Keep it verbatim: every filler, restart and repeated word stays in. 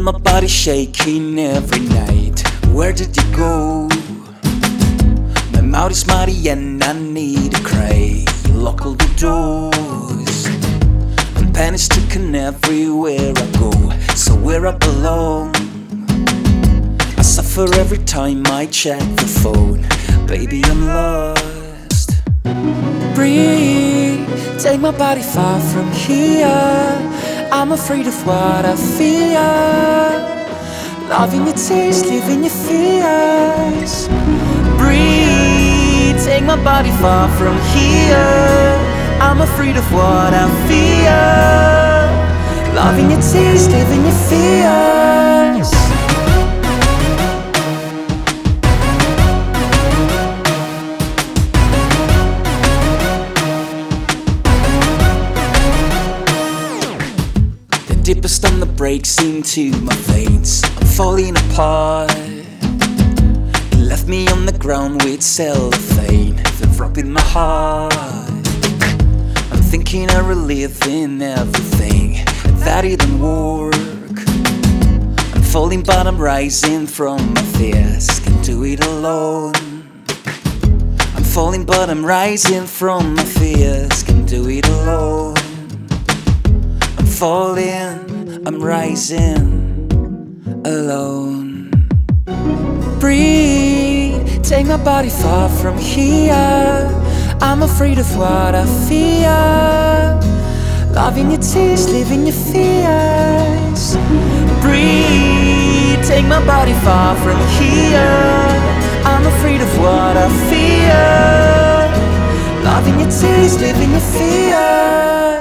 my body shaking every night. Where did you go? My mouth is muddy and I need a cry. Lock all the doors. I'm panic stricken everywhere I go, so where I belong. I suffer every time I check the phone. Baby, I'm lost. Breathe, take my body far from here. I'm afraid of what I fear. Loving your taste, living your fears. Breathe, take my body far from here. I'm afraid of what I fear. Loving your taste, living your fears. Deepest on the breaks into my veins. I'm falling apart. You left me on the ground with cellophane, the drop in my heart. I'm thinking of reliving everything that didn't work. I'm falling but I'm rising from my fears. Can't do it alone. I'm falling but I'm rising from my fears. Can't do it alone. I'm falling, I'm rising alone. Breathe, take my body far from here. I'm afraid of what I fear. Loving your taste, living your fears. Breathe, take my body far from here. I'm afraid of what I fear. Loving your taste, living your fears.